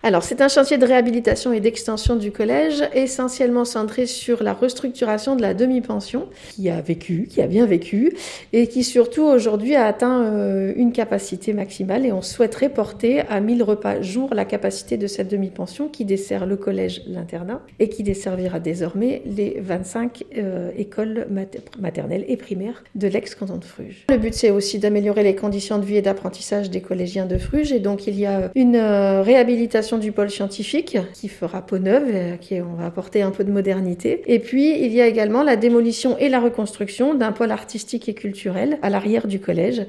Alors, c'est un chantier de réhabilitation et d'extension du collège, essentiellement centré sur la restructuration de la demi-pension, qui a bien vécu, et qui surtout aujourd'hui a atteint une capacité maximale, et on souhaiterait porter à 1000 repas jour la capacité de cette demi-pension qui dessert le collège, l'internat, et qui desservira désormais les 25 écoles maternelles et primaires de l'ex-canton de Fruges. Le but, c'est aussi d'améliorer les conditions de vie et d'apprentissage des collégiens de Fruges, et donc il y a une réhabilitation du pôle scientifique qui fera peau neuve, on va apporter un peu de modernité. Et puis il y a également la démolition et la reconstruction d'un pôle artistique et culturel à l'arrière du collège